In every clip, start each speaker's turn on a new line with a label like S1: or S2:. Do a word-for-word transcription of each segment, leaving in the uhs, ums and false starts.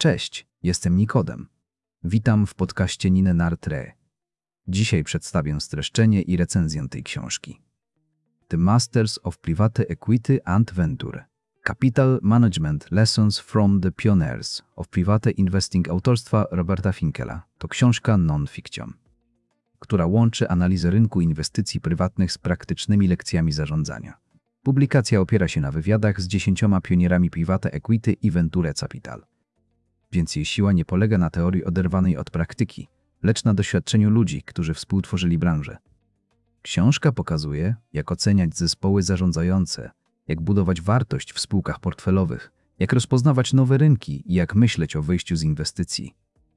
S1: Cześć, jestem Nikodem. Witam w podcaście Nine Nartre. Dzisiaj przedstawię streszczenie i recenzję tej książki. The Masters of Private Equity and Venture. Capital Management Lessons from the Pioneers of Private Investing autorstwa Roberta Finkela. To książka non-fiction, która łączy analizę rynku inwestycji prywatnych z praktycznymi lekcjami zarządzania. Publikacja opiera się na wywiadach z dziesięcioma pionierami Private Equity i Venture Capital. Więc jej siła nie polega na teorii oderwanej od praktyki, lecz na doświadczeniu ludzi, którzy współtworzyli branżę. Książka pokazuje, jak oceniać zespoły zarządzające, jak budować wartość w spółkach portfelowych, jak rozpoznawać nowe rynki i jak myśleć o wyjściu z inwestycji.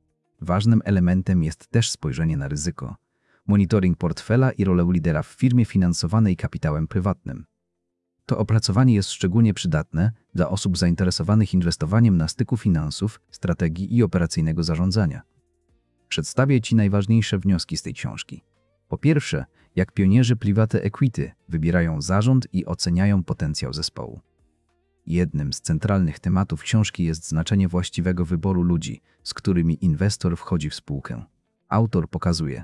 S1: Ważnym elementem jest też spojrzenie na ryzyko, monitoring portfela i rolę lidera w firmie finansowanej kapitałem prywatnym. To opracowanie jest szczególnie przydatne dla osób zainteresowanych inwestowaniem na styku finansów, strategii i operacyjnego zarządzania. Przedstawię Ci najważniejsze wnioski z tej książki. Po pierwsze, jak pionierzy Private Equity wybierają zarząd i oceniają potencjał zespołu. Jednym z centralnych tematów książki jest znaczenie właściwego wyboru ludzi, z którymi inwestor wchodzi w spółkę. Autor pokazuje,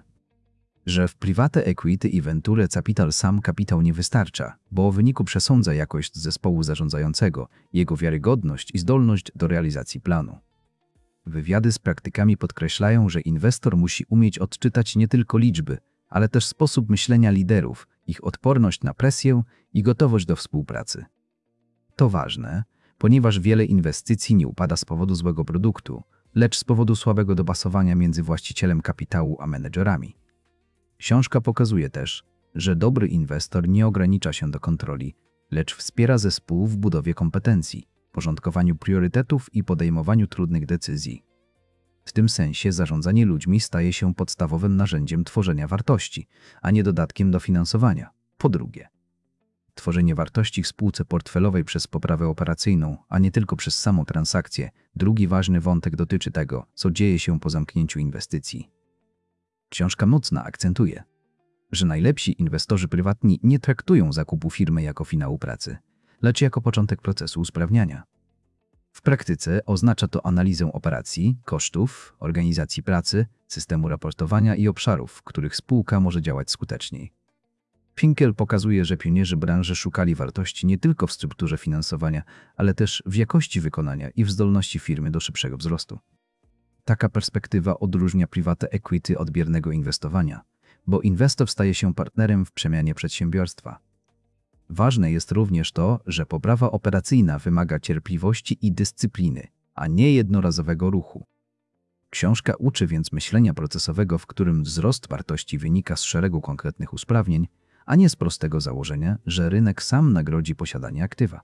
S1: że w Private Equity i Venture Capital sam kapitał nie wystarcza, bo w wyniku przesądza jakość zespołu zarządzającego, jego wiarygodność i zdolność do realizacji planu. Wywiady z praktykami podkreślają, że inwestor musi umieć odczytać nie tylko liczby, ale też sposób myślenia liderów, ich odporność na presję i gotowość do współpracy. To ważne, ponieważ wiele inwestycji nie upada z powodu złego produktu, lecz z powodu słabego dopasowania między właścicielem kapitału a menedżerami. Książka pokazuje też, że dobry inwestor nie ogranicza się do kontroli, lecz wspiera zespół w budowie kompetencji, porządkowaniu priorytetów i podejmowaniu trudnych decyzji. W tym sensie zarządzanie ludźmi staje się podstawowym narzędziem tworzenia wartości, a nie dodatkiem do finansowania. Po drugie, tworzenie wartości w spółce portfelowej przez poprawę operacyjną, a nie tylko przez samą transakcję. Drugi ważny wątek dotyczy tego, co dzieje się po zamknięciu inwestycji. Książka mocno akcentuje, że najlepsi inwestorzy prywatni nie traktują zakupu firmy jako finału pracy, lecz jako początek procesu usprawniania. W praktyce oznacza to analizę operacji, kosztów, organizacji pracy, systemu raportowania i obszarów, w których spółka może działać skuteczniej. Finkel pokazuje, że pionierzy branży szukali wartości nie tylko w strukturze finansowania, ale też w jakości wykonania i w zdolności firmy do szybszego wzrostu. Taka perspektywa odróżnia Private Equity od biernego inwestowania, bo inwestor staje się partnerem w przemianie przedsiębiorstwa. Ważne jest również to, że poprawa operacyjna wymaga cierpliwości i dyscypliny, a nie jednorazowego ruchu. Książka uczy więc myślenia procesowego, w którym wzrost wartości wynika z szeregu konkretnych usprawnień, a nie z prostego założenia, że rynek sam nagrodzi posiadanie aktywa.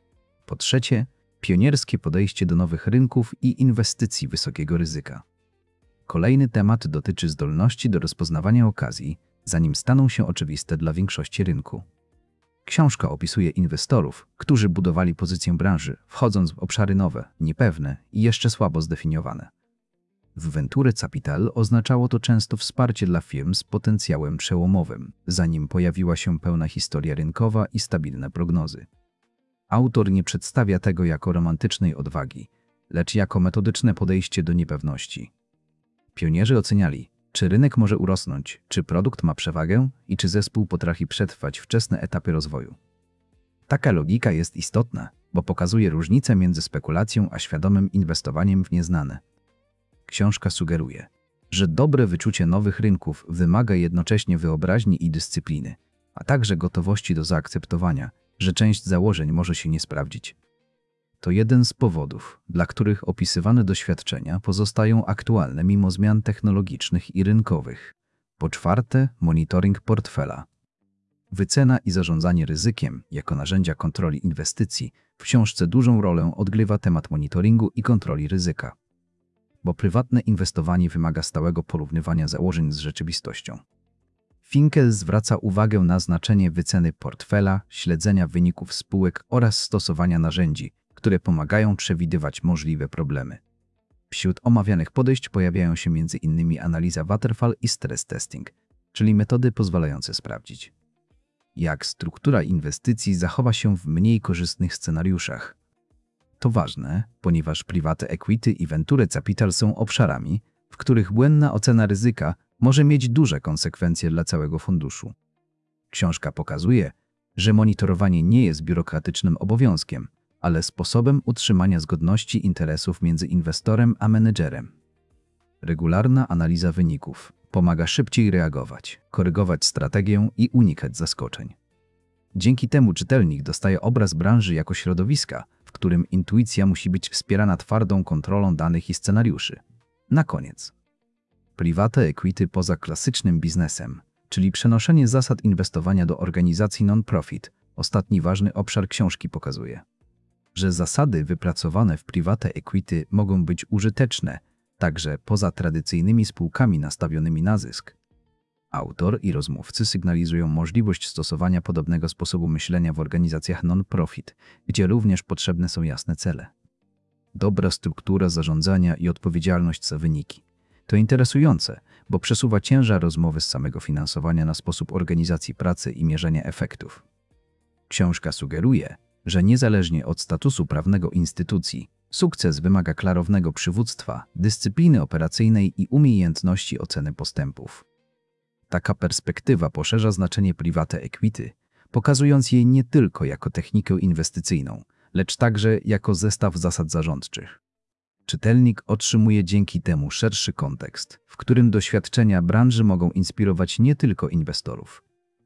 S1: Po trzecie, pionierskie podejście do nowych rynków i inwestycji wysokiego ryzyka. Kolejny temat dotyczy zdolności do rozpoznawania okazji, zanim staną się oczywiste dla większości rynku. Książka opisuje inwestorów, którzy budowali pozycję branży, wchodząc w obszary nowe, niepewne i jeszcze słabo zdefiniowane. W Venture Capital oznaczało to często wsparcie dla firm z potencjałem przełomowym, zanim pojawiła się pełna historia rynkowa i stabilne prognozy. Autor nie przedstawia tego jako romantycznej odwagi, lecz jako metodyczne podejście do niepewności. Pionierzy oceniali, czy rynek może urosnąć, czy produkt ma przewagę i czy zespół potrafi przetrwać wczesne etapy rozwoju. Taka logika jest istotna, bo pokazuje różnicę między spekulacją a świadomym inwestowaniem w nieznane. Książka sugeruje, że dobre wyczucie nowych rynków wymaga jednocześnie wyobraźni i dyscypliny, a także gotowości do zaakceptowania, że część założeń może się nie sprawdzić. To jeden z powodów, dla których opisywane doświadczenia pozostają aktualne mimo zmian technologicznych i rynkowych. Po czwarte, monitoring portfela. Wycena i zarządzanie ryzykiem jako narzędzia kontroli inwestycji w książce dużą rolę odgrywa temat monitoringu i kontroli ryzyka, bo prywatne inwestowanie wymaga stałego porównywania założeń z rzeczywistością. Finkel zwraca uwagę na znaczenie wyceny portfela, śledzenia wyników spółek oraz stosowania narzędzi, które pomagają przewidywać możliwe problemy. Wśród omawianych podejść pojawiają się między innymi analiza waterfall i stress testing, czyli metody pozwalające sprawdzić, jak struktura inwestycji zachowa się w mniej korzystnych scenariuszach. To ważne, ponieważ private equity i venture capital są obszarami, w których błędna ocena ryzyka może mieć duże konsekwencje dla całego funduszu. Książka pokazuje, że monitorowanie nie jest biurokratycznym obowiązkiem, ale sposobem utrzymania zgodności interesów między inwestorem a menedżerem. Regularna analiza wyników pomaga szybciej reagować, korygować strategię i unikać zaskoczeń. Dzięki temu czytelnik dostaje obraz branży jako środowiska, w którym intuicja musi być wspierana twardą kontrolą danych i scenariuszy. Na koniec. Private equity poza klasycznym biznesem, czyli przenoszenie zasad inwestowania do organizacji non-profit, ostatni ważny obszar książki pokazuje, że zasady wypracowane w private equity mogą być użyteczne także poza tradycyjnymi spółkami nastawionymi na zysk. Autor i rozmówcy sygnalizują możliwość stosowania podobnego sposobu myślenia w organizacjach non-profit, gdzie również potrzebne są jasne cele. Dobra struktura zarządzania i odpowiedzialność za wyniki. To interesujące, bo przesuwa ciężar rozmowy z samego finansowania na sposób organizacji pracy i mierzenia efektów. Książka sugeruje, że niezależnie od statusu prawnego instytucji, sukces wymaga klarownego przywództwa, dyscypliny operacyjnej i umiejętności oceny postępów. Taka perspektywa poszerza znaczenie private equity, pokazując je nie tylko jako technikę inwestycyjną, lecz także jako zestaw zasad zarządczych. Czytelnik otrzymuje dzięki temu szerszy kontekst, w którym doświadczenia branży mogą inspirować nie tylko inwestorów,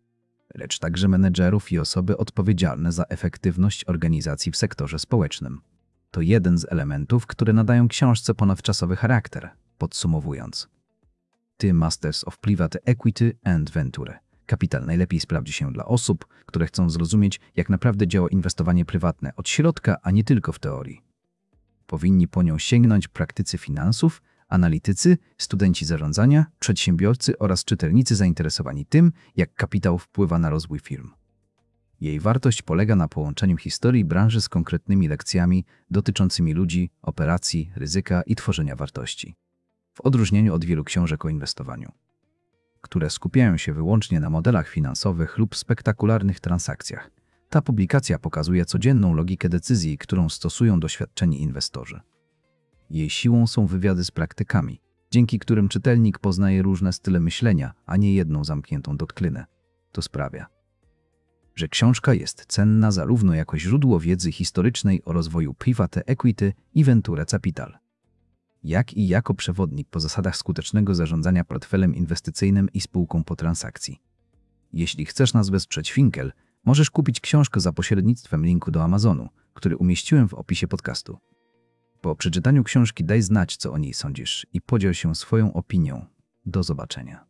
S1: lecz także menedżerów i osoby odpowiedzialne za efektywność organizacji w sektorze społecznym. To jeden z elementów, które nadają książce ponadczasowy charakter. Podsumowując, The Masters of Private Equity and Venture. Kapitał najlepiej sprawdzi się dla osób, które chcą zrozumieć, jak naprawdę działa inwestowanie prywatne od środka, a nie tylko w teorii. Powinni po nią sięgnąć praktycy finansów, analitycy, studenci zarządzania, przedsiębiorcy oraz czytelnicy zainteresowani tym, jak kapitał wpływa na rozwój firm. Jej wartość polega na połączeniu historii branży z konkretnymi lekcjami dotyczącymi ludzi, operacji, ryzyka i tworzenia wartości. W odróżnieniu od wielu książek o inwestowaniu, które skupiają się wyłącznie na modelach finansowych lub spektakularnych transakcjach, ta publikacja pokazuje codzienną logikę decyzji, którą stosują doświadczeni inwestorzy. Jej siłą są wywiady z praktykami, dzięki którym czytelnik poznaje różne style myślenia, a nie jedną zamkniętą doktrynę. To sprawia, że książka jest cenna zarówno jako źródło wiedzy historycznej o rozwoju private equity i venture capital, jak i jako przewodnik po zasadach skutecznego zarządzania portfelem inwestycyjnym i spółką po transakcji. Jeśli chcesz nas wesprzeć Finkel, możesz kupić książkę za pośrednictwem linku do Amazonu, który umieściłem w opisie podcastu. Po przeczytaniu książki daj znać, co o niej sądzisz i podziel się swoją opinią. Do zobaczenia.